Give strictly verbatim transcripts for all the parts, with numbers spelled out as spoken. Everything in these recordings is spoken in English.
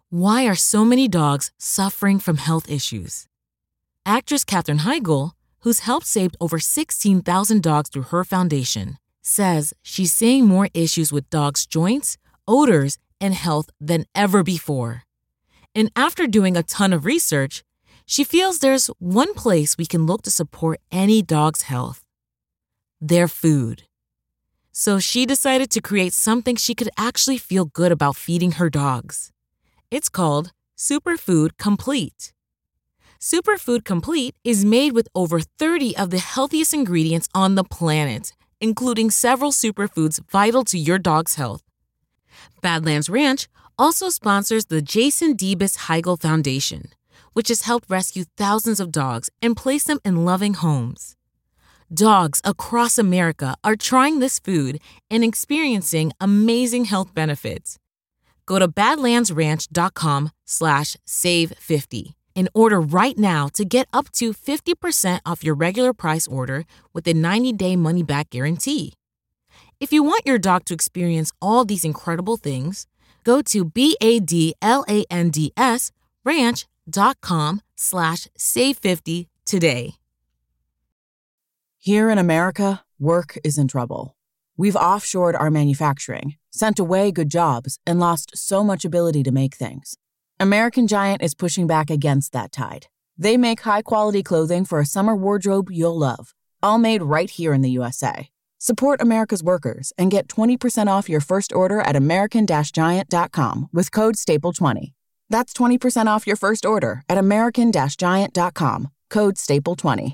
Why are so many dogs suffering from health issues? Actress Katherine Heigl, who's helped save over sixteen thousand dogs through her foundation, says she's seeing more issues with dogs' joints, odors, and health than ever before. And after doing a ton of research, she feels there's one place we can look to support any dog's health: their food. So she decided to create something she could actually feel good about feeding her dogs. It's called Superfood Complete. Superfood Complete is made with over thirty of the healthiest ingredients on the planet, including several superfoods vital to your dog's health. Badlands Ranch also sponsors the Jason Debus Heigl Foundation, which has helped rescue thousands of dogs and place them in loving homes. Dogs across America are trying this food and experiencing amazing health benefits. Go to badlandsranch.com slash save 50 and order right now to get up to fifty percent off your regular price order with a ninety-day money-back guarantee. If you want your dog to experience all these incredible things, go to B-A-D-L-A-N-D-S ranch.com slash save 50 today. Here in America, work is in trouble. We've offshored our manufacturing, sent away good jobs, and lost so much ability to make things. American Giant is pushing back against that tide. They make high-quality clothing for a summer wardrobe you'll love, all made right here in the U S A. Support America's workers and get twenty percent off your first order at american giant dot com with code staple twenty. That's twenty percent off your first order at american giant dot com, code staple twenty.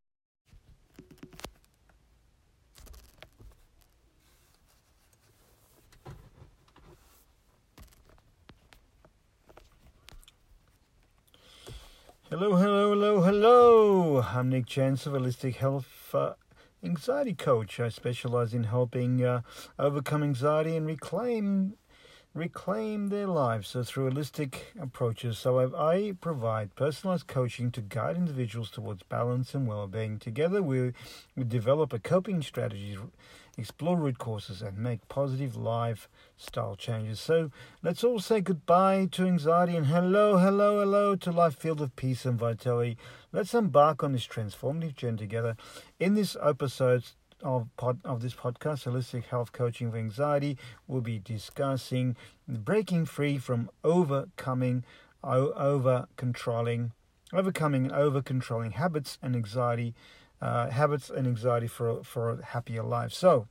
Hello, hello, hello, hello. I'm Nick Chance of Holistic Health uh, Anxiety Coach. I specialize in helping uh, overcome anxiety and reclaim reclaim their lives so through holistic approaches. So I, I provide personalized coaching to guide individuals towards balance and well-being. Together we, we develop a coping strategy, explore root causes, and make positive lifestyle changes. So let's all say goodbye to anxiety and hello, hello, hello to life filled with peace and vitality. Let's embark on this transformative journey together. In this episode of pod, of this podcast, Holistic Health Coaching for Anxiety, we'll be discussing breaking free from overcoming, over controlling, overcoming and over controlling habits and anxiety. Uh, habits and anxiety for for a happier life. So,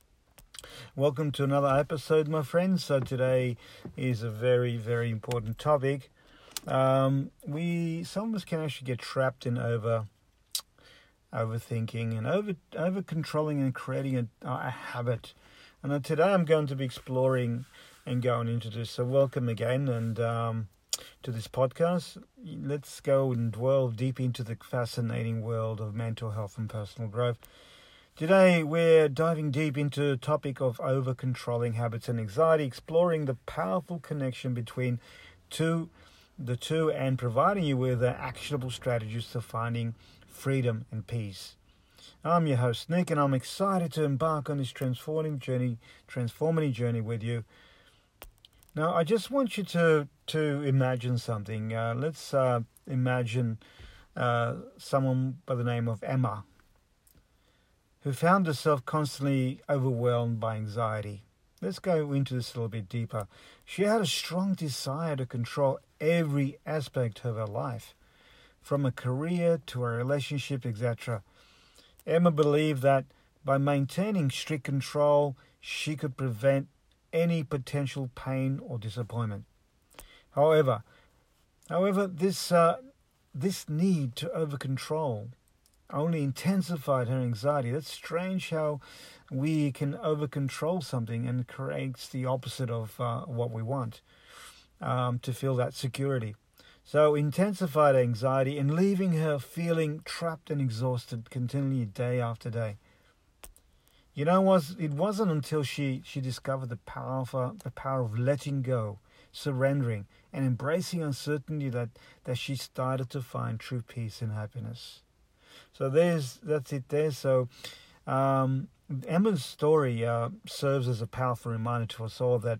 welcome to another episode, my friends. So today is a very, very important topic. Um, we some of us can actually get trapped in over overthinking and over over controlling and creating a, a habit. And uh, today I'm going to be exploring and going into this. So welcome again, and um, to this podcast. Let's go and delve deep into the fascinating world of mental health and personal growth. Today we're diving deep into the topic of over-controlling habits and anxiety, exploring the powerful connection between two, the two and providing you with uh, actionable strategies to finding freedom and peace. I'm your host Nick, and I'm excited to embark on this transformative journey, transformative journey with you. Now, I just want you to to imagine something. Uh, let's uh, imagine uh, someone by the name of Emma, who found herself constantly overwhelmed by anxiety. Let's go into this a little bit deeper. She had a strong desire to control every aspect of her life, from a career to a relationship, et cetera. Emma believed that by maintaining strict control, she could prevent any potential pain or disappointment. However, however, this uh, this need to over-control only intensified her anxiety. That's strange how we can over-control something and creates the opposite of uh, what we want, um, to feel that security. So intensified anxiety and leaving her feeling trapped and exhausted continually day after day. You know, was it wasn't until she, she discovered the power of, uh, the power of letting go, surrendering, and embracing uncertainty that, that she started to find true peace and happiness. So there's that's it there. So um, Emma's story uh, serves as a powerful reminder to us all that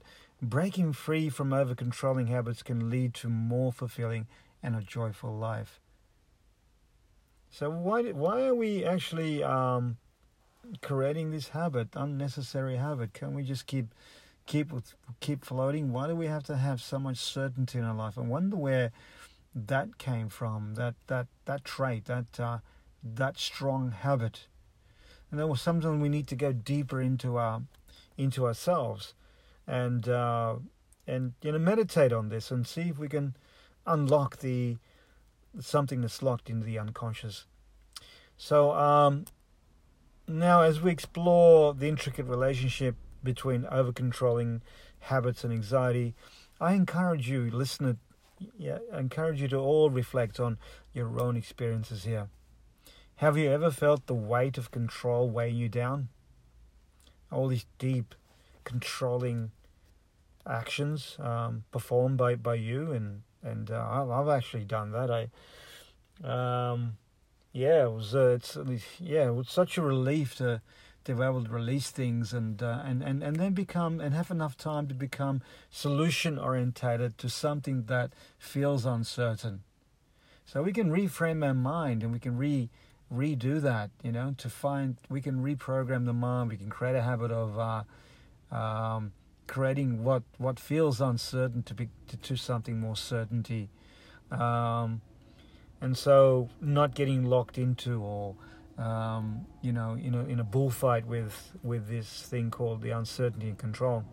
breaking free from over-controlling habits can lead to more fulfilling and a joyful life. So why why are we actually um, creating this habit, unnecessary habit? Can't we just keep keep keep floating? Why do we have to have so much certainty in our life? I wonder where that came from. That that that trait, that uh, that strong habit. And then sometimes we need to go deeper into our into ourselves, and uh, and you know meditate on this and see if we can unlock the something that's locked into the unconscious. So um, now, as we explore the intricate relationship between over-controlling habits and anxiety, I encourage you, listener, yeah, I encourage you to all reflect on your own experiences here. Have you ever felt the weight of control weigh you down? All these deep, controlling actions um, performed by, by you, and and uh, I've, I've actually done that. I, um, yeah, it was uh, it's yeah, it was such a relief to to be able to release things and uh, and, and and then become and have enough time to become solution orientated to something that feels uncertain. So we can reframe our mind and we can re redo that, you know, to find we can reprogram the mind. We can create a habit of uh, um, creating what what feels uncertain to be to, to something more certainty, um, and so not getting locked into or um, you know in a in a bullfight with with this thing called the uncertainty and control.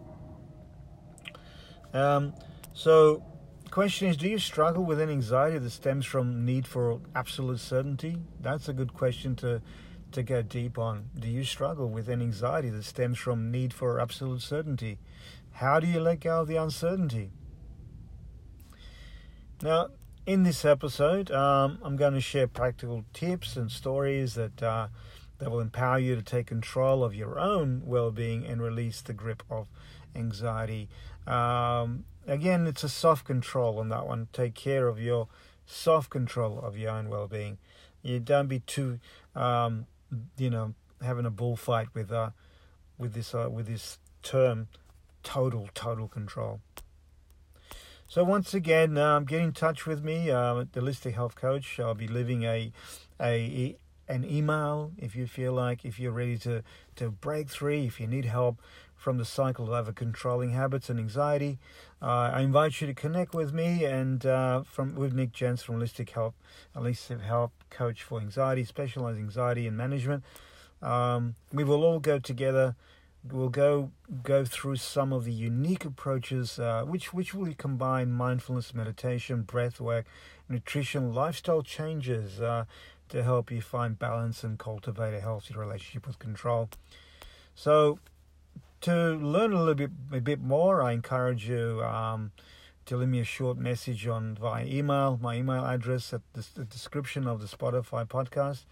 Um, so. Question is, do you struggle with any anxiety that stems from need for absolute certainty? That's a good question to to go deep on. Do you struggle with any anxiety that stems from need for absolute certainty? How do you let go of the uncertainty? Now, in this episode, um, I'm going to share practical tips and stories that uh, that will empower you to take control of your own well-being and release the grip of anxiety. Um, Again, it's a soft control on that one. Take care of your soft control of your own well-being. You don't be too, um, you know, having a bullfight with uh, with this uh, with this term, total total control. So once again, um, get in touch with me, uh, the Holistic Health Coach. I'll be leaving a a an email if you feel like, if you're ready to to break free, if you need help from the cycle of over-controlling habits and anxiety. Uh, I invite you to connect with me and uh, from with Nick Jens from Holistic Health, Holistic Health Coach for Anxiety, Specialized Anxiety and Management. Um, we will all go together. We'll go go through some of the unique approaches uh, which which will combine mindfulness, meditation, breath work, nutrition, lifestyle changes uh, to help you find balance and cultivate a healthy relationship with control. So, to learn a little bit, a bit more, I encourage you um, to leave me a short message on via email. My email address at the, the description of the Spotify podcast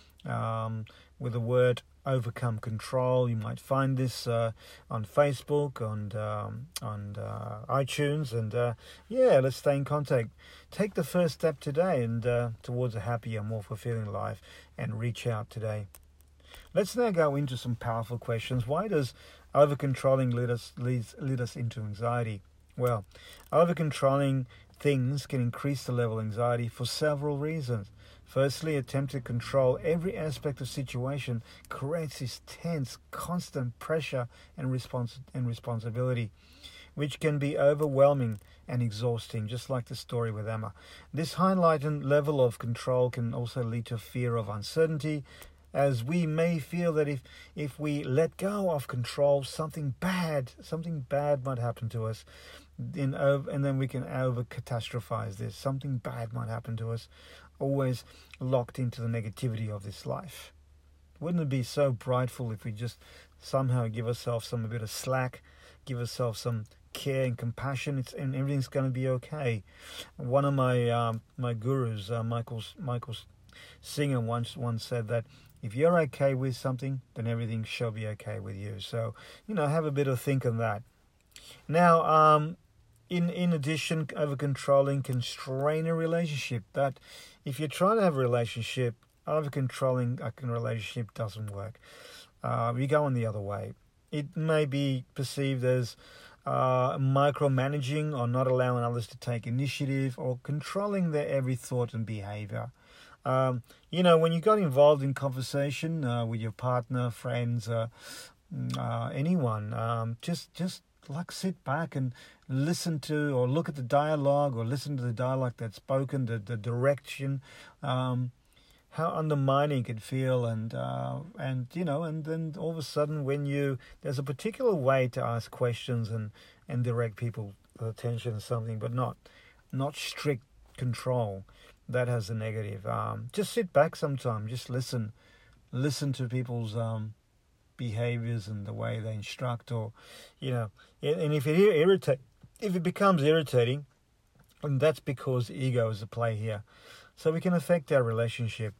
um, with the word "overcome control." You might find this uh, on Facebook, on um, on uh, iTunes, and uh, yeah, let's stay in contact. Take the first step today and uh, towards a happier, more fulfilling life, and reach out today. Let's now go into some powerful questions. Why does over-controlling lead us, leads, lead us into anxiety? Well, over-controlling things can increase the level of anxiety for several reasons. Firstly, attempt to control every aspect of situation creates this tense, constant pressure and, respons- and responsibility, which can be overwhelming and exhausting, just like the story with Emma. This heightened level of control can also lead to fear of uncertainty, as we may feel that if, if we let go of control, something bad, something bad might happen to us. In, and then we can over-catastrophize this. Something bad might happen to us, always locked into the negativity of this life. Wouldn't it be so brightful if we just somehow give ourselves some a bit of slack, give ourselves some care and compassion, it's, and everything's going to be okay. One of my um, my gurus, uh, Michael Michael Singer, once once said that if you're okay with something, then everything shall be okay with you. So, you know, have a bit of think on that. Now, um, in in addition, over-controlling can strain a relationship. That if you're trying to have a relationship, over-controlling a relationship doesn't work. Uh, you go on the other way. It may be perceived as uh, micromanaging or not allowing others to take initiative, or controlling their every thought and behavior. Um, you know, when you got involved in conversation uh, with your partner, friends, uh, uh, anyone, um, just just like sit back and listen to, or look at the dialogue, or listen to the dialogue that's spoken, the, the direction, um, how undermining it can feel, and uh, and you know, and then all of a sudden, when you there's a particular way to ask questions and and direct people's attention to something, but not not strict control. That has a negative. Um, just sit back sometime. Just listen, listen to people's um, behaviors and the way they instruct, or you know, and if it irritate, if it becomes irritating, and that's because ego is at play here, so we can affect our relationship.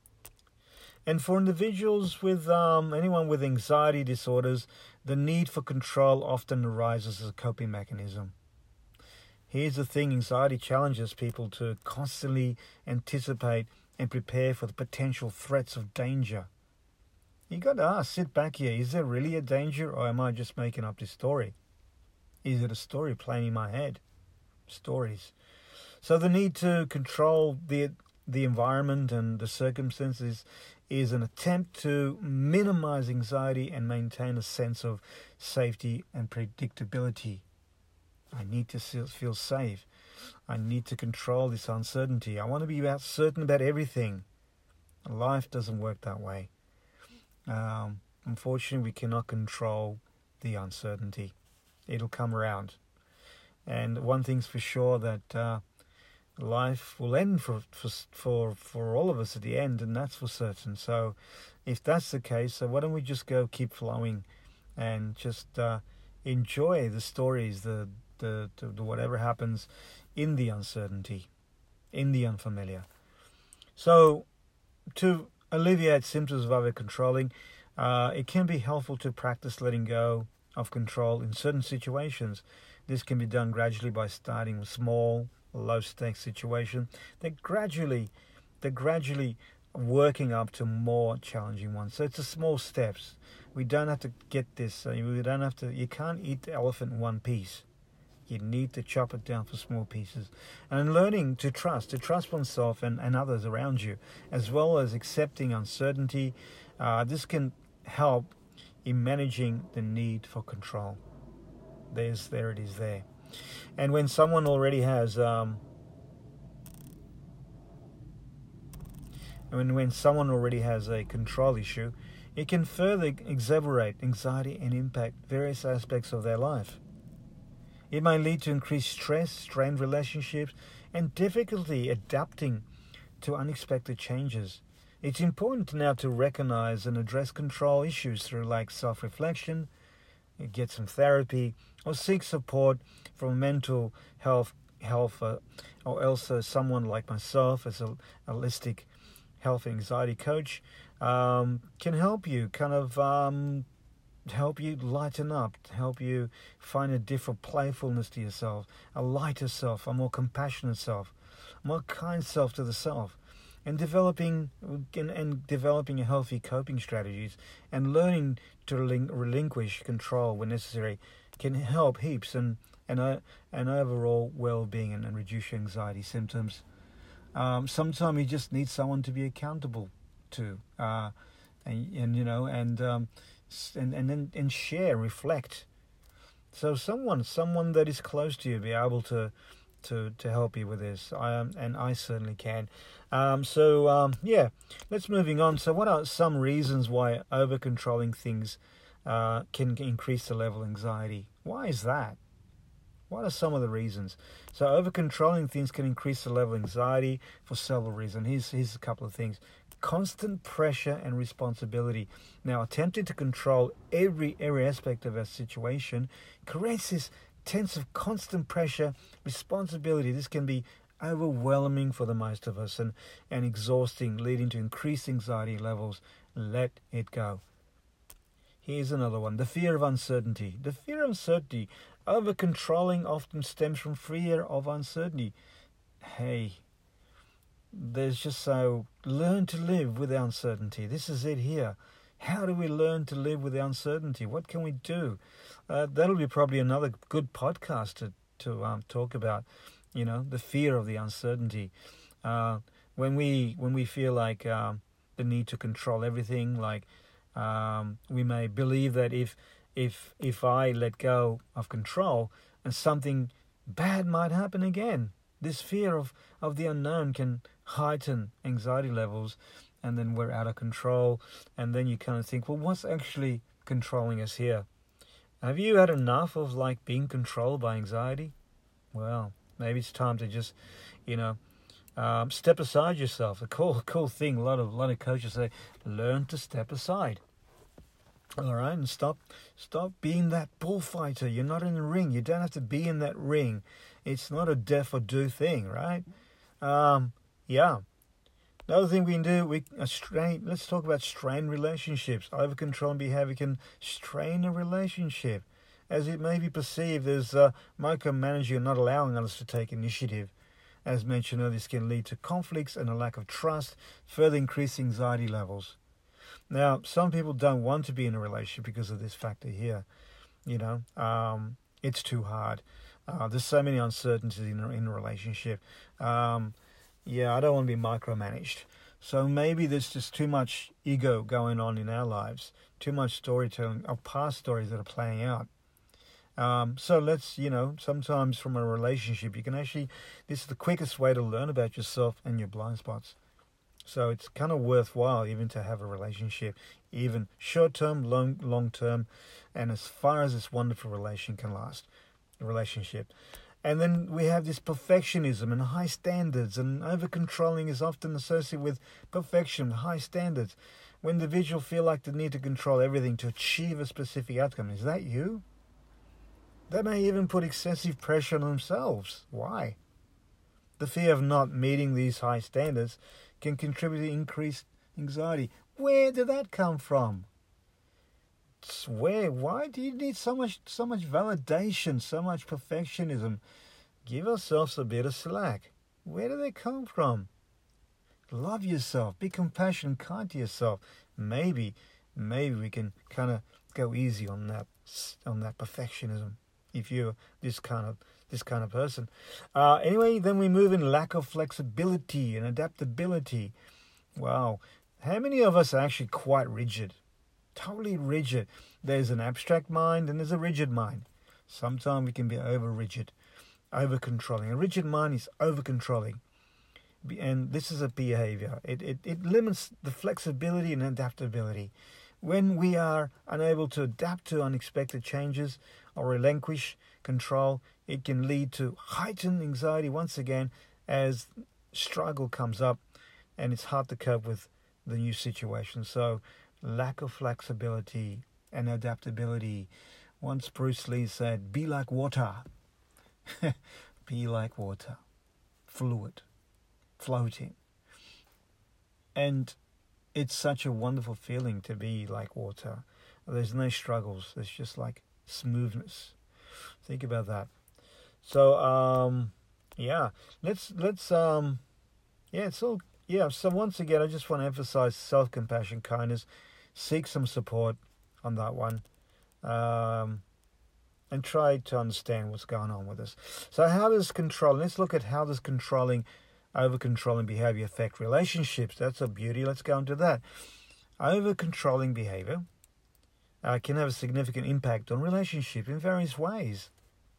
And for individuals with um, anyone with anxiety disorders, the need for control often arises as a coping mechanism. Here's the thing, anxiety challenges people to constantly anticipate and prepare for the potential threats of danger. You got to ask, sit back here, is there really a danger, or am I just making up this story? Is it a story playing in my head? Stories. So the need to control the the environment and the circumstances is an attempt to minimize anxiety and maintain a sense of safety and predictability. I need to feel safe. I need to control this uncertainty. I want to be about certain about everything. Life doesn't work that way. Um, unfortunately, we cannot control the uncertainty. It'll come around. And one thing's for sure, that uh, life will end for, for for for all of us at the end, and that's for certain. So if that's the case, so why don't we just go keep flowing and just uh, enjoy the stories, the The, the, the whatever happens in the uncertainty, in the unfamiliar. So, to alleviate symptoms of over-controlling, uh, it can be helpful to practice letting go of control in certain situations. This can be done gradually by starting with small, low-stakes situations. They're gradually, they're gradually working up to more challenging ones. So it's a small steps. We don't have to get this. Uh, we don't have to. You can't eat the elephant in one piece. You need to chop it down for small pieces. And learning to trust, to trust oneself and, and others around you, as well as accepting uncertainty. Uh, this can help in managing the need for control. There's, there it is there. And when someone already has, um, when, when someone already has a control issue, it can further exacerbate anxiety and impact various aspects of their life. It may lead to increased stress, strained relationships, and difficulty adapting to unexpected changes. It's important now to recognize and address control issues through like self-reflection, get some therapy, or seek support from a mental health, health uh, or else uh, someone like myself as a holistic health and anxiety coach um, can help you kind of um, help you lighten up, help you find a different playfulness to yourself, a lighter self, a more compassionate self, a more kind self to the self, and developing and, and developing a healthy coping strategies and learning to relin- relinquish control when necessary can help heaps and and uh, and overall well-being and, and reduce your anxiety symptoms. Um, sometimes you just need someone to be accountable to, uh, and and you know and. Um, And and then and share, reflect. So someone, someone that is close to you, be able to, to, to help you with this. I am, and I certainly can. Um, so um, yeah, let's moving on. So what are some reasons why over controlling things uh, can increase the level of anxiety? Why is that? What are some of the reasons? So over controlling things can increase the level of anxiety for several reasons. Here's here's a couple of things. Constant pressure and responsibility. Now, attempting to control every every aspect of a situation creates this sense of constant pressure, responsibility. This can be overwhelming for the most of us and, and exhausting, leading to increased anxiety levels. Let it go. Here's another one. The fear of uncertainty. The fear of uncertainty. Over controlling often stems from fear of uncertainty. Hey, there's just so learn to live with uncertainty. This is it here. How do we learn to live with the uncertainty? What can we do? Uh, that'll be probably another good podcast to to um, talk about. You know, the fear of the uncertainty. Uh, when we when we feel like um, the need to control everything, like um, we may believe that if if if I let go of control, and something bad might happen again. This fear of, of the unknown can heighten anxiety levels, and then we're out of control. And then you kind of think, well, what's actually controlling us here? Have you had enough of like being controlled by anxiety? Well, maybe it's time to just, you know, um, step aside yourself. A cool, cool thing. A lot of, a lot of coaches say, learn to step aside. All right, and stop, stop being that bullfighter. You're not in the ring. You don't have to be in that ring. It's not a deaf or do thing, right? Um, yeah. Another thing we can do, we a strain. Let's talk about strained relationships. Over control and behavior can strain a relationship, as it may be perceived as uh, micromanaging, not allowing others to take initiative. As mentioned earlier, this can lead to conflicts and a lack of trust, further increasing anxiety levels. Now, some people don't want to be in a relationship because of this factor here. You know, um, it's too hard. Uh, there's so many uncertainties in a, in a relationship. Um, yeah, I don't want to be micromanaged. So maybe there's just too much ego going on in our lives, too much storytelling of past stories that are playing out. Um, so let's, you know, sometimes from a relationship, you can actually, this is the quickest way to learn about yourself and your blind spots. So it's kind of worthwhile even to have a relationship, even short-term, long, long-term, and as far as this wonderful relation can last, the relationship. And then we have this perfectionism and high standards, and over-controlling is often associated with perfection, high standards. When individuals feel like they need to control everything to achieve a specific outcome. Is that you? They may even put excessive pressure on themselves. Why? The fear of not meeting these high standards can contribute to increased anxiety. Where did that come from? Where? Why do you need so much, so much validation, so much perfectionism? Give ourselves a bit of slack. Where do they come from? Love yourself. Be compassionate, kind to yourself. Maybe, maybe we can kind of go easy on that, on that perfectionism. If you're this kind of this kind of person. Uh, anyway, then we move in lack of flexibility and adaptability. Wow. How many of us are actually quite rigid? Totally rigid. There's an abstract mind and there's a rigid mind. Sometimes we can be over-rigid, over-controlling. A rigid mind is over-controlling. And this is a behavior. It, it, it limits the flexibility and adaptability. When we are unable to adapt to unexpected changes or relinquish control, it can lead to heightened anxiety once again as struggle comes up and it's hard to cope with the new situation. So lack of flexibility and adaptability. Once Bruce Lee said, be like water. Be like water. Fluid. Floating. And it's such a wonderful feeling to be like water. There's no struggles. There's just like smoothness. Think about that. So, um, yeah, let's, let's, um, yeah, it's all, yeah. So once again, I just want to emphasize self-compassion, kindness, seek some support on that one, um, and try to understand what's going on with us. So how does control, let's look at how does controlling, over-controlling behavior affect relationships. That's a beauty. Let's go into that. Over-controlling behavior uh, can have a significant impact on relationships in various ways.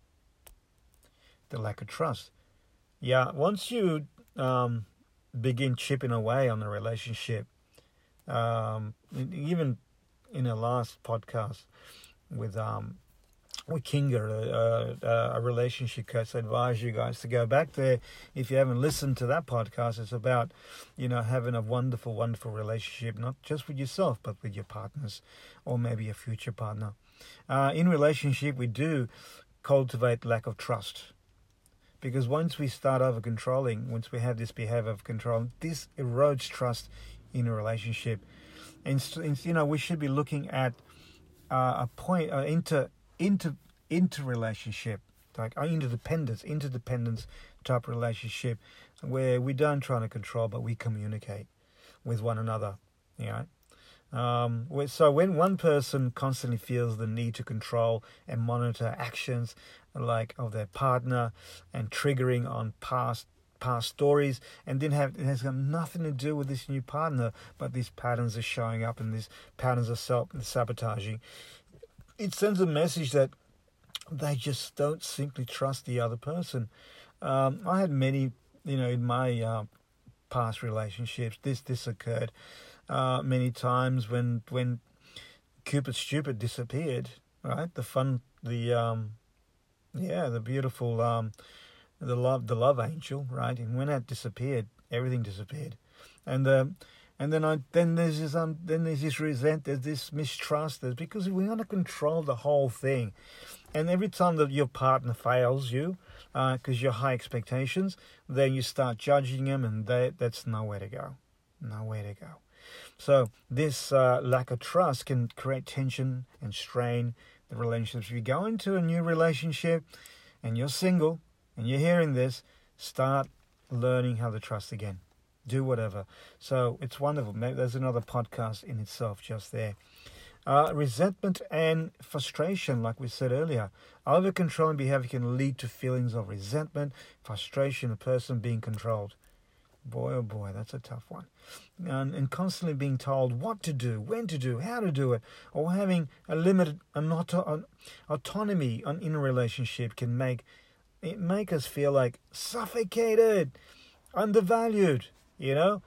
The lack of trust. Yeah, once you um, begin chipping away on the relationship, um, even in a last podcast with um, with Kinga, a, a, a relationship coach, I advise you guys to go back there. If you haven't listened to that podcast, it's about, you know, having a wonderful, wonderful relationship, not just with yourself, but with your partners or maybe a future partner. Uh, in relationship, we do cultivate lack of trust. Because once we start over-controlling, once we have this behavior of control, this erodes trust in a relationship. And, and you know, we should be looking at uh, a point, uh, inter, inter, interrelationship, like uh, interdependence, interdependence type relationship, where we don't try to control, but we communicate with one another, you know. Um, so when one person constantly feels the need to control and monitor actions like of their partner and triggering on past past stories, and then have it has got nothing to do with this new partner, but these patterns are showing up and these patterns are self-sabotaging, it sends a message that they just don't simply trust the other person. Um, I had many, you know, in my uh, past relationships, this this occurred uh, many times when when Cupid Stupid disappeared, right? The fun, the um, yeah, the beautiful, um, the love, the love angel, right? And when that disappeared, everything disappeared, and um, and then I then there's this um, then there's this resent, there's this mistrust, there's because we want to control the whole thing, and every time that your partner fails you, because uh, your high expectations, then you start judging them, and they, that's nowhere to go, nowhere to go. So this uh, lack of trust can create tension and strain the relationships. If you go into a new relationship and you're single and you're hearing this, start learning how to trust again. Do whatever. So it's wonderful. Maybe there's another podcast in itself just there. Uh, resentment and frustration, like we said earlier. Over-controlling behavior can lead to feelings of resentment, frustration, a person being controlled. Boy, oh boy, that's a tough one. And, and constantly being told what to do, when to do, how to do it, or having a limited an auto, an autonomy on, in a relationship can make it make us feel like suffocated, undervalued, you know.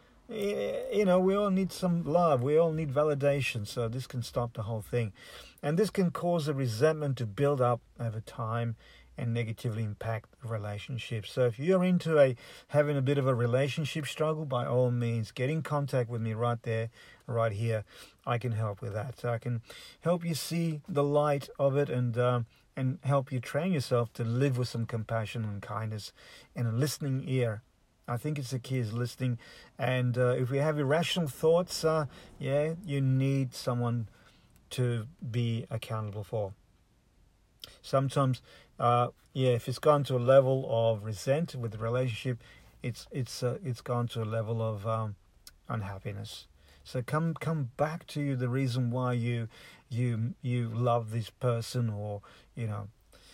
You know, we all need some love. We all need validation. So this can stop the whole thing. And this can cause a resentment to build up over time and negatively impact relationships. So if you're into a having a bit of a relationship struggle, by all means, get in contact with me right there, right here. I can help with that. So I can help you see the light of it and um, and help you train yourself to live with some compassion and kindness and a listening ear. I think it's the key is listening. And uh, if we have irrational thoughts, uh, yeah, you need someone to be accountable for. Sometimes, uh, yeah, if it's gone to a level of resent with the relationship, it's it's uh, it's gone to a level of um, unhappiness. So come come back to the reason why you you you love this person, or you know,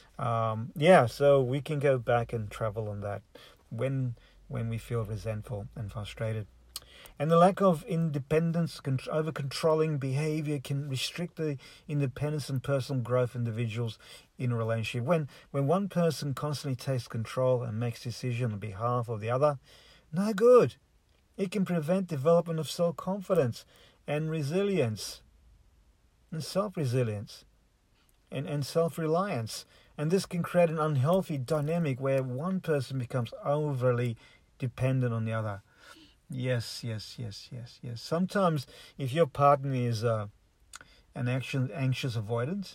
um, yeah. So we can go back and travel on that when. when we feel resentful and frustrated. And the lack of independence, over-controlling behavior can restrict the independence and personal growth of individuals in a relationship. When when one person constantly takes control and makes decisions on behalf of the other, no good. It can prevent development of self-confidence and resilience, and self-resilience, and, and self-reliance. And this can create an unhealthy dynamic where one person becomes overly dependent on the other. Yes, yes, yes, yes, yes. Sometimes if your partner is uh, an action, anxious avoidance,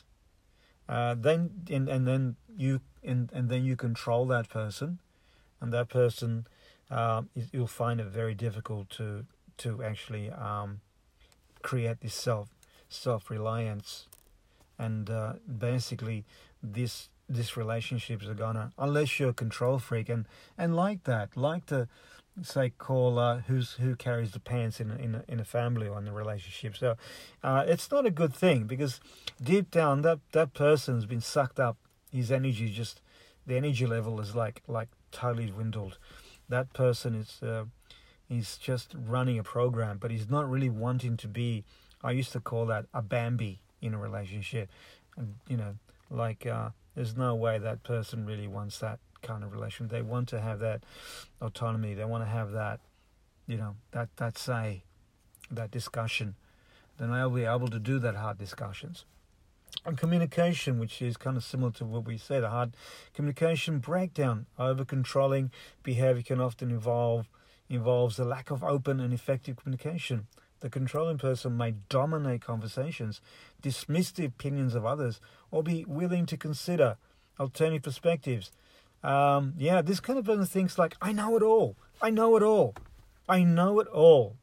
uh, then and, and then you and, and then you control that person, and that person uh, you'll find it very difficult to to actually um, create this self self reliance, and uh, basically this. These relationships are gonna, unless you're a control freak and, and like that, like to say call uh, who's who carries the pants in a, in a, in a family or in a relationship. So uh, it's not a good thing, because deep down that that person's been sucked up. His energy just the energy level is like like totally dwindled. That person is uh, he's just running a program, but he's not really wanting to be. I used to call that a Bambi in a relationship, and you know like. Uh, There's no way that person really wants that kind of relation. They want to have that autonomy. They want to have that, you know, that, that say, that discussion. Then they'll be able to do that hard discussions. And communication, which is kind of similar to what we said, a hard communication breakdown. Over-controlling behavior can often involve involves the lack of open and effective communication. The controlling person may dominate conversations, dismiss the opinions of others, or be willing to consider alternative perspectives. Um, yeah, this kind of person thinks like, I know it all. I know it all. I know it all.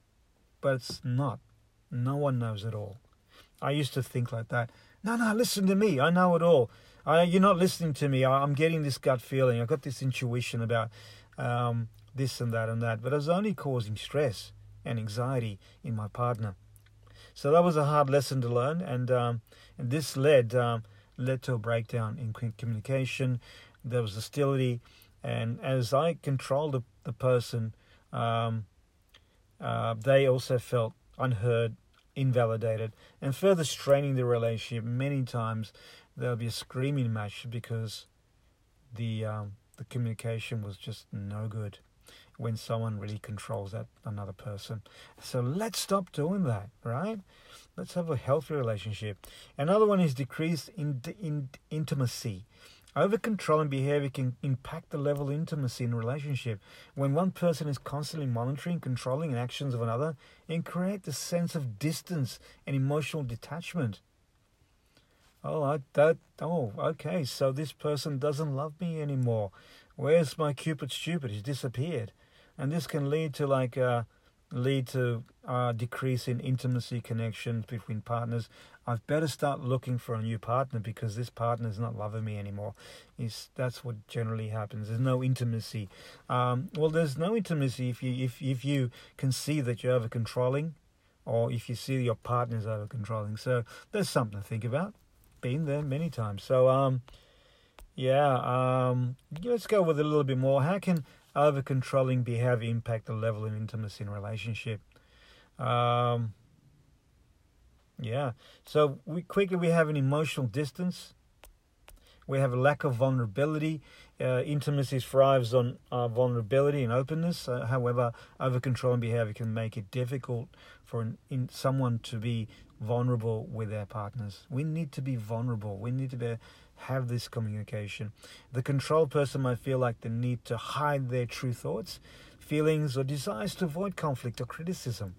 But it's not. No one knows it all. I used to think like that. No, no, listen to me. I know it all. I, you're not listening to me. I, I'm getting this gut feeling. I've got this intuition about um, this and that and that. But it's only causing stress and anxiety in my partner. So that was a hard lesson to learn, and um, and this led um, led to a breakdown in communication. There was hostility, and as I controlled the, the person, um, uh, they also felt unheard, invalidated, and further straining the relationship. Many times there'll be a screaming match because the um, the communication was just no good when someone really controls that another person. So let's stop doing that, right? Let's have a healthy relationship. Another one is decreased in, in intimacy. Over-controlling behavior can impact the level of intimacy in a relationship. When one person is constantly monitoring, controlling the actions of another, it can create a sense of distance and emotional detachment. Oh, I, that, oh, okay, so this person doesn't love me anymore. Where's my Cupid stupid? He's disappeared. And this can lead to like uh, lead to uh, decrease in intimacy connections between partners. I've better start looking for a new partner because this partner is not loving me anymore. Is that's what generally happens. There's no intimacy. Um, well, there's no intimacy if you if if you can see that you're over controlling, or if you see your partner's over controlling. So there's something to think about. Been there many times. So um, yeah. Um, let's go with a little bit more. How can over-controlling behavior impact the level of intimacy in a relationship? Um, yeah. So we quickly we have an emotional distance. We have a lack of vulnerability. Uh, intimacy thrives on uh, vulnerability and openness. Uh, however, over-controlling behavior can make it difficult for an, in someone to be vulnerable with their partners. We need to be vulnerable. We need to be have this communication. The control person might feel like the need to hide their true thoughts, feelings, or desires to avoid conflict or criticism.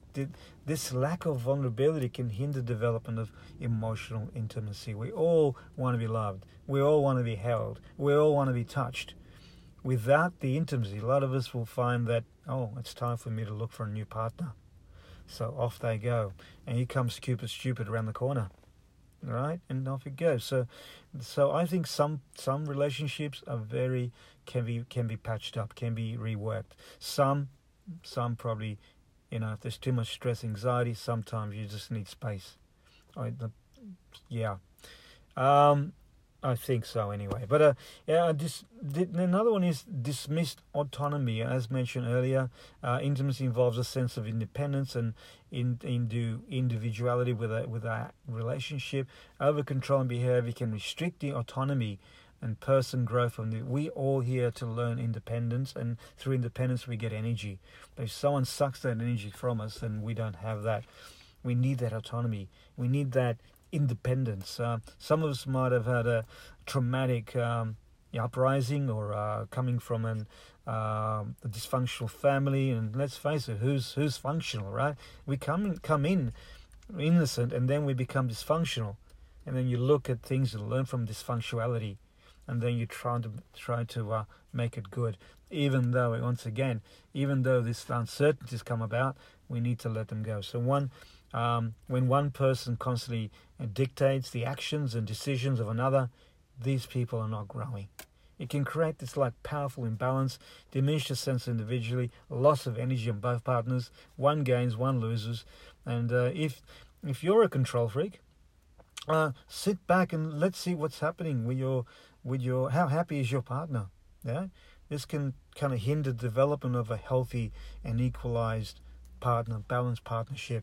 This lack of vulnerability can hinder development of emotional intimacy. We all want to be loved. We all want to be held. We all want to be touched. Without the intimacy, a lot of us will find that, oh, it's time for me to look for a new partner. So off they go. And here comes Cupid stupid around the corner. Right, and off it goes. So, so I think some some relationships are very can be can be patched up, can be reworked. Some, some probably, you know, if there's too much stress, anxiety, sometimes you just need space. I, the, yeah, um, I think so anyway. But uh, yeah, this another one is dismissed autonomy. As mentioned earlier, uh, intimacy involves a sense of independence and in, into individuality with a with a relationship. Over control and behavior can restrict the autonomy and person growth. From the, we all here to learn independence, and through independence we get energy. But if someone sucks that energy from us, then we don't have that. We need that autonomy. We need that independence. Uh, some of us might have had a traumatic um, uprising or uh, coming from an, uh, a dysfunctional family, and let's face it, who's who's functional, right? We come in, come in innocent, and then we become dysfunctional, and then you look at things and learn from dysfunctionality, and then you try to try to uh, make it good. Even though, once again, even though these uncertainties come about, we need to let them go. So one. Um, when one person constantly dictates the actions and decisions of another, these people are not growing. It can create this like powerful imbalance, diminish the sense of individuality, loss of energy on both partners. One gains, one loses. And uh, if if you're a control freak, uh, sit back and let's see what's happening with your with your how happy is your partner. Yeah, this can kind of hinder the development of a healthy and equalized partner, balanced partnership.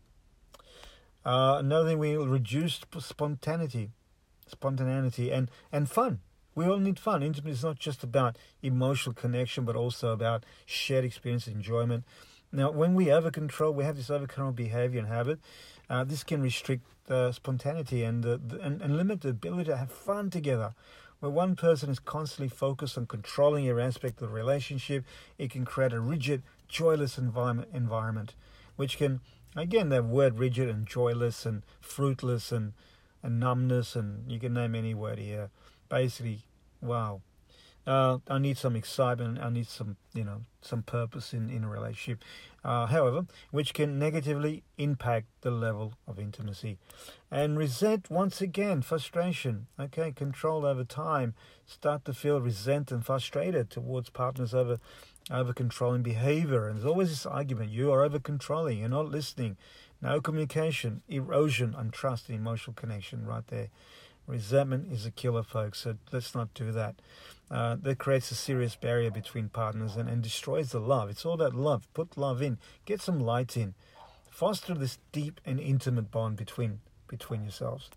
Uh, another thing, we reduce spontaneity, spontaneity and, and fun. We all need fun. Intimacy is not just about emotional connection, but also about shared experience, enjoyment. Now, when we over-control, we have this over-control behavior and habit. Uh, this can restrict uh, spontaneity and, uh, the, and and limit the ability to have fun together. Where one person is constantly focused on controlling every aspect of the relationship, it can create a rigid, joyless environment, environment which can, again, that word rigid and joyless and fruitless and, and numbness, and you can name any word here. Basically, wow. Uh, I need some excitement. I need some, you know, some purpose in, in a relationship. Uh, however, which can negatively impact the level of intimacy. And resent, once again, frustration. Okay, control over time. Start to feel resent and frustrated towards partners over, over controlling behavior. And there's always this argument: you are over controlling. You're not listening. No communication, erosion, and trust and emotional connection. Right there. Resentment is a killer, folks, so let's not do that. Uh, that creates a serious barrier between partners and, and destroys the love. It's all about love. Put love in. Get some light in. Foster this deep and intimate bond between between yourselves.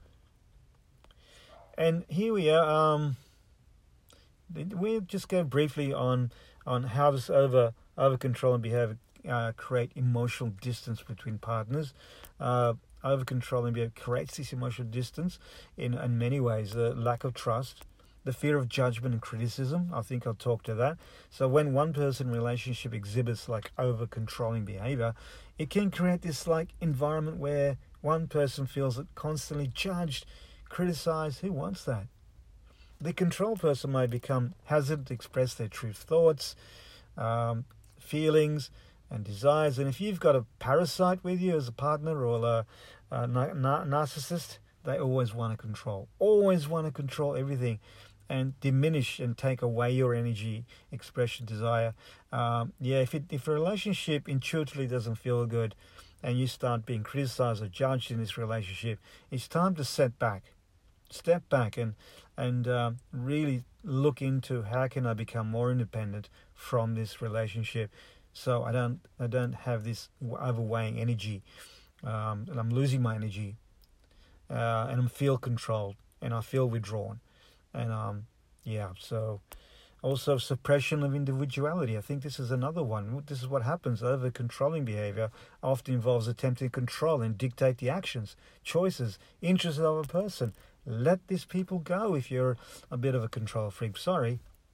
And here we are. Um, we'll just go briefly on on how this over over control and behavior uh, create emotional distance between partners. Uh, over controlling behavior creates this emotional distance in, in many ways. The lack of trust, the fear of judgment and criticism. I think I'll talk to that. So when one person relationship exhibits like over controlling behavior, it can create this like environment where one person feels constantly judged, criticized. Who wants that? The control person may become hesitant to express their true thoughts, um, feelings, and desires. And if you've got a parasite with you as a partner or a, a na- na- narcissist, they always want to control, always want to control everything and diminish and take away your energy, expression, desire. Um, yeah, if it, if a relationship intuitively doesn't feel good and you start being criticized or judged in this relationship, it's time to set back, step back and, and uh, really look into how can I become more independent from this relationship. So I don't, I don't have this overweighing energy, um, and I'm losing my energy, uh, and I feel controlled, and I feel withdrawn, and um, yeah. So also suppression of individuality. I think this is another one. This is what happens. Over controlling behavior often involves attempting to control and dictate the actions, choices, interests of a person. Let these people go if you're a bit of a control freak. Sorry,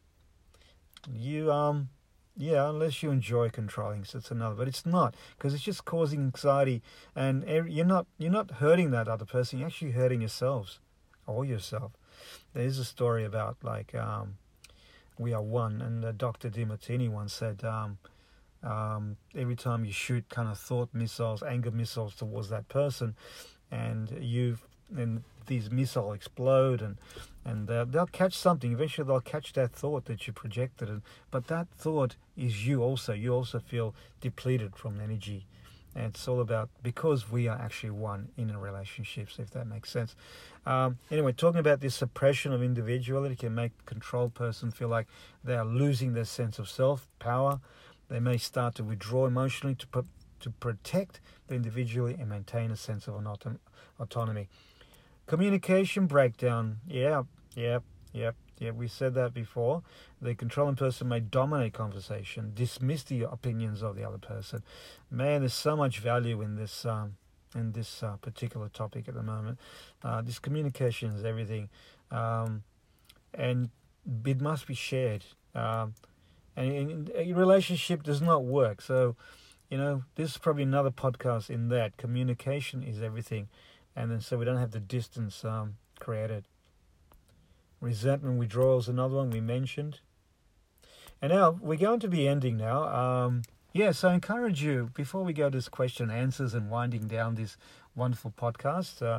you um. Yeah, unless you enjoy controlling, so it's another. But it's not, because it's just causing anxiety, and you're not you're not hurting that other person. You're actually hurting yourselves, or yourself. There's a story about like um, we are one, and uh, Doctor Demartini once said um, um, every time you shoot kind of thought missiles, anger missiles towards that person, and you and these missiles explode and and uh, they'll catch something. Eventually they'll catch that thought that you projected, and but that thought is you also. You also feel depleted from energy, and it's all about, because we are actually one in a relationship, so if that makes sense. Um, anyway, talking about this suppression of individuality can make a control person feel like they are losing their sense of self, power. They may start to withdraw emotionally to pro- to protect the individuality and maintain a sense of autom- autonomy. Communication breakdown. Yeah, yeah, yeah, yeah. We said that before. The controlling person may dominate conversation, dismiss the opinions of the other person. Man, there's so much value in this um, in this uh, particular topic at the moment. Uh, this communication is everything, um, and it must be shared. Um, and, and a relationship does not work. So, you know, this is probably another podcast in that. Communication is everything. And then so we don't have the distance um, created. Resentment withdrawal is another one we mentioned. And now we're going to be ending now. Um, yeah, so I encourage you, before we go to this question and answers and winding down this wonderful podcast, uh,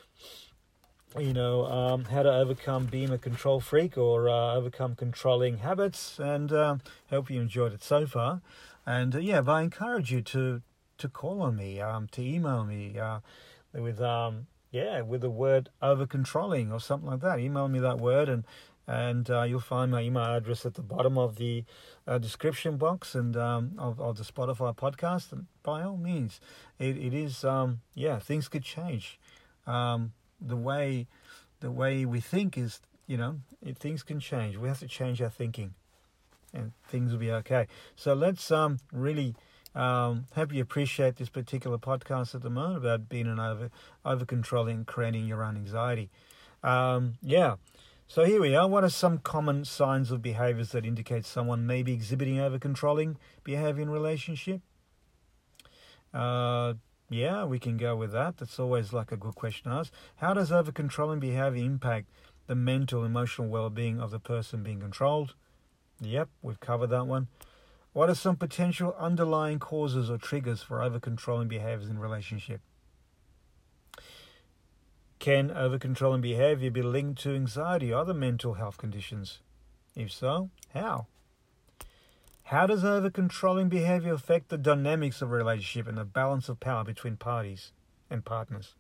you know, um, how to overcome being a control freak or uh, overcome controlling habits. And uh, hope you enjoyed it so far. And uh, yeah, but I encourage you to, to call on me, um, to email me, uh, with um yeah with the word over controlling or something like that. Email me that word, and and uh, you'll find my email address at the bottom of the uh, description box and um of, of the Spotify podcast. And by all means, it, it is um yeah things could change. Um the way the way we think is, you know, it, things can change. We have to change our thinking, and things will be okay. So let's um really Um, hope you appreciate this particular podcast at the moment about being an over over controlling, creating your own anxiety. Um, yeah. So here we are. What are some common signs of behaviors that indicate someone may be exhibiting over controlling behavior in relationship? Uh, yeah, we can go with that. That's always like a good question to ask. How does over controlling behavior impact the mental, emotional well-being of the person being controlled. Yep, we've covered that one. What are some potential underlying causes or triggers for over-controlling behaviors in relationship? Can over-controlling behavior be linked to anxiety or other mental health conditions? If so, how? How does over-controlling behavior affect the dynamics of a relationship and the balance of power between parties and partners?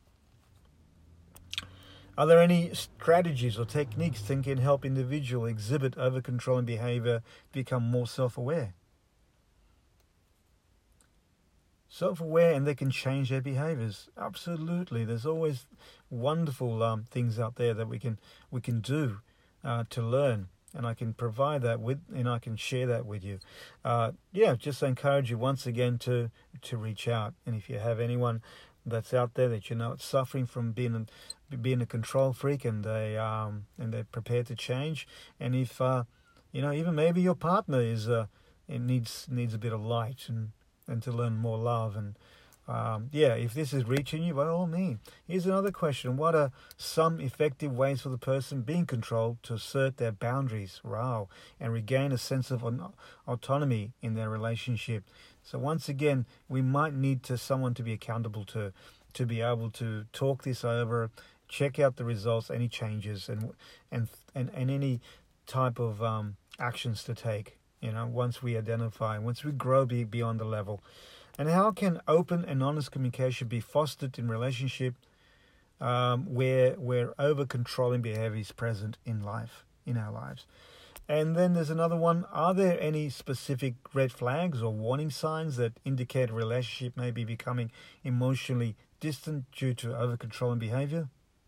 Are there any strategies or techniques that can help individuals exhibit over-controlling behavior to become more self-aware? Self-aware, and they can change their behaviors. Absolutely. There's always wonderful um, things out there that we can we can do uh, to learn, and I can provide that with, and I can share that with you. Uh, yeah, just encourage you once again to to reach out, and if you have anyone that's out there that you know it's suffering from being a, being a control freak, and they um and they're prepared to change, and if uh, you know even maybe your partner is uh it needs needs a bit of light and. and to learn more love. And um, yeah, if this is reaching you, by all means. Here's another question. What are some effective ways for the person being controlled to assert their boundaries, wow, and regain a sense of autonomy in their relationship? So once again, we might need to someone to be accountable to, to be able to talk this over, check out the results, any changes, and and and, and any type of um, actions to take. You know, once we identify, once we grow be beyond the level. And how can open and honest communication be fostered in relationship um, where where over-controlling behavior is present in life, in our lives? And then there's another one. Are there any specific red flags or warning signs that indicate a relationship may be becoming emotionally distant due to over-controlling behavior?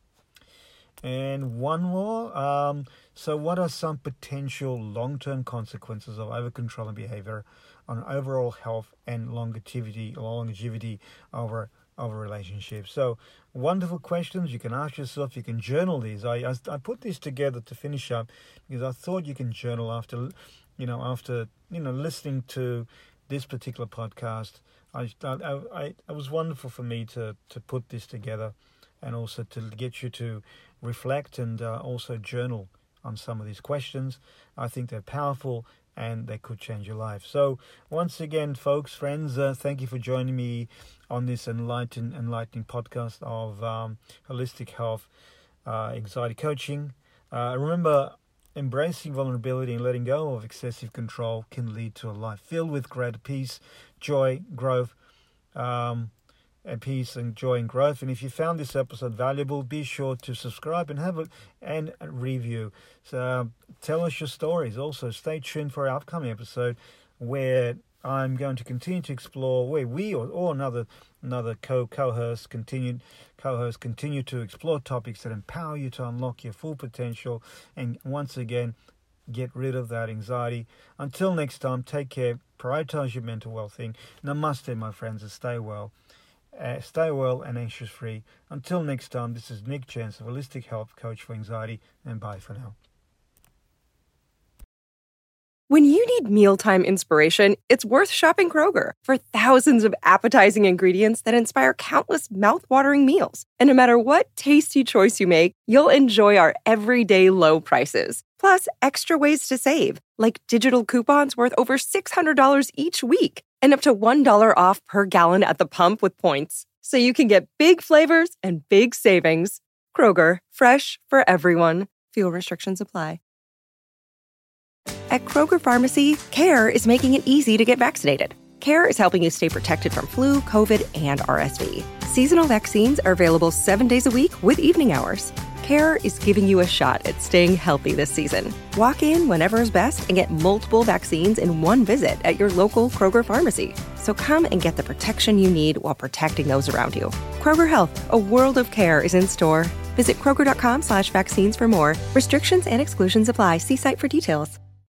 And one more. Um, so what are some potential long-term consequences of over-controlling behavior on overall health and longevity, longevity over of a relationship? So wonderful questions. You can ask yourself. You can journal these. I, I I put these together to finish up because I thought you can journal after, you know, after you know listening to this particular podcast. I I I it was wonderful for me to to put this together, and also to get you to reflect and uh, also journal on some of these questions. I think they're powerful and they could change your life. So once again, folks, friends, uh, thank you for joining me on this enlightening, enlightening podcast of um, holistic health, uh, anxiety coaching. Uh, remember, embracing vulnerability and letting go of excessive control can lead to a life filled with greater peace, joy, growth, um, and peace and joy and growth. And if you found this episode valuable, be sure to subscribe and have a and a review. So uh, tell us your stories. Also, stay tuned for our upcoming episode where I'm going to continue to explore where we or, or another another co co-host continue co-host continue to explore topics that empower you to unlock your full potential and once again get rid of that anxiety. Until next time, take care, prioritize your mental well-being. Namaste, my friends, and stay well. Uh, stay well and anxious-free. Until next time, this is Nick Chance, a holistic health coach for anxiety, and bye for now. When you need mealtime inspiration, it's worth shopping Kroger for thousands of appetizing ingredients that inspire countless mouth-watering meals. And no matter what tasty choice you make, you'll enjoy our everyday low prices. Plus, extra ways to save, like digital coupons worth over six hundred dollars each week. And up to one dollar off per gallon at the pump with points. So you can get big flavors and big savings. Kroger, fresh for everyone. Fuel restrictions apply. At Kroger Pharmacy, CARE is making it easy to get vaccinated. CARE is helping you stay protected from flu, COVID, and R S V. Seasonal vaccines are available seven days a week with evening hours. CARE is giving you a shot at staying healthy this season. Walk in whenever is best and get multiple vaccines in one visit at your local Kroger pharmacy. So come and get the protection you need while protecting those around you. Kroger Health, a world of care is in store. Visit Kroger.com slash vaccines for more. Restrictions and exclusions apply. See site for details.